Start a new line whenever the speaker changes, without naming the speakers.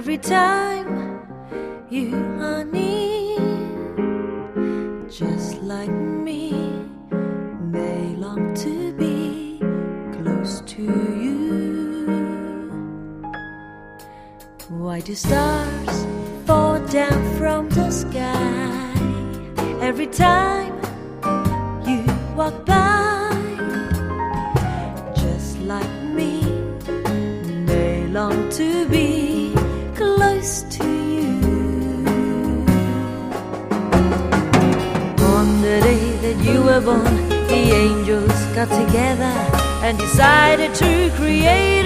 every time you are near. Just like me, they long to be close to you. Why do stars fall down from the sky every time you walk by? Just like me, they long to be close to you. On the day that you were born, the angels got together and decided to create